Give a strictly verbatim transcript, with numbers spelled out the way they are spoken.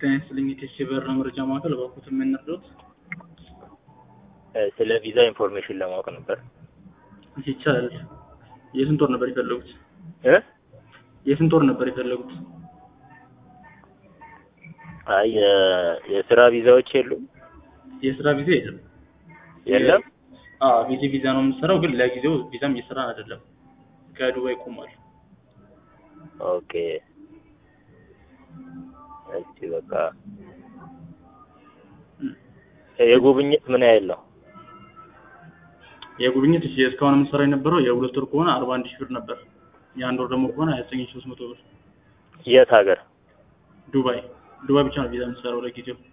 ጤናይስጥልኝ የቴሌብር መረጃ ማዕከል በኩት የምንረዱት ስለ ቪዛ ኢንፎርሜሽን ለማወቅ ነበር። ይቻላል። የስንት ወር ነበር የፈለጉት? እ የስንት ወር ነበር የፈለጉት? አይ የስራ ቪዛዎች የሉም። የስራ ቪዛ የለም። የለም? አዎ ቪዛ ቪዛ ነው የምንሰራው፣ ግን ለጊዜው ቪዛም እየሰራን አይደለም። ከዱባይ ቆሟል። ኦኬ እሺ በቃ የጉብኝት ምን ያህል ነው? የጉብኝት እሺ እስካሁን የምንሰራው የነበረው የሁለት ወር ከሆነ አርባ አንድ ሺህ ብር ነበር። የአንድ ወር ደግሞ ከሆነ ሀያ ዘጠኝ ሺህ ሶስት መቶ ብር። የት ሀገር? ዱባይ ዱባይ ብቻ ነው ቪዛ የምንሰራው ለጊዜው።